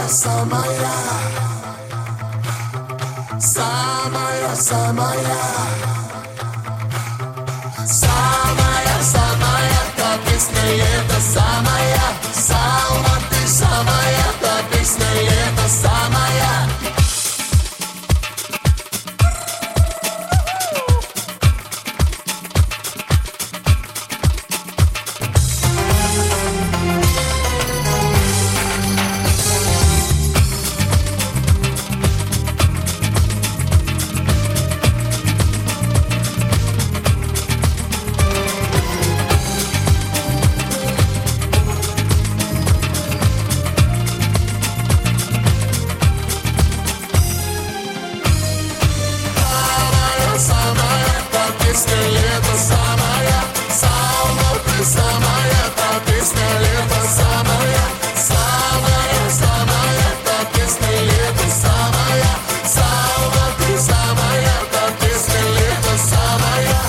самая, самая, самая, самая, самая, та песня лета самая, сауна ты самая, та песня лета самая. Песня лета самая, сауна ты самая, та песня лета самая, самая, самая, та песня лета самая, сауна ты самая, та песня лета самая.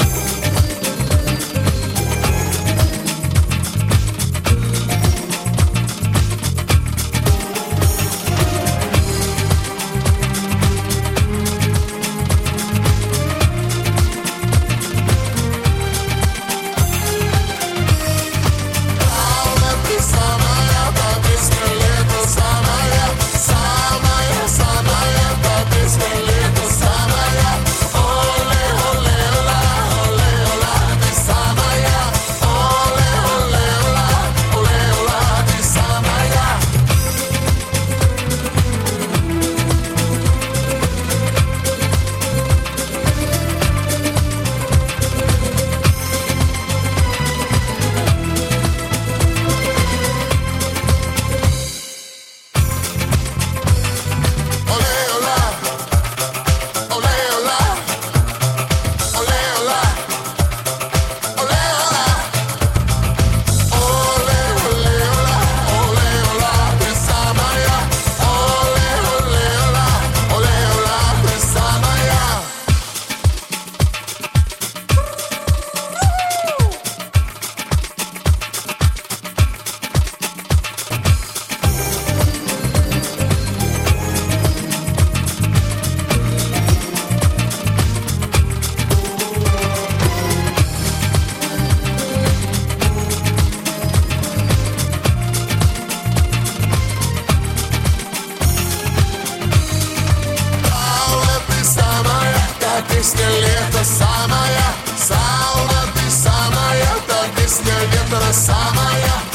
Песня лета самая, сауна ты самая, та песня ветра самая.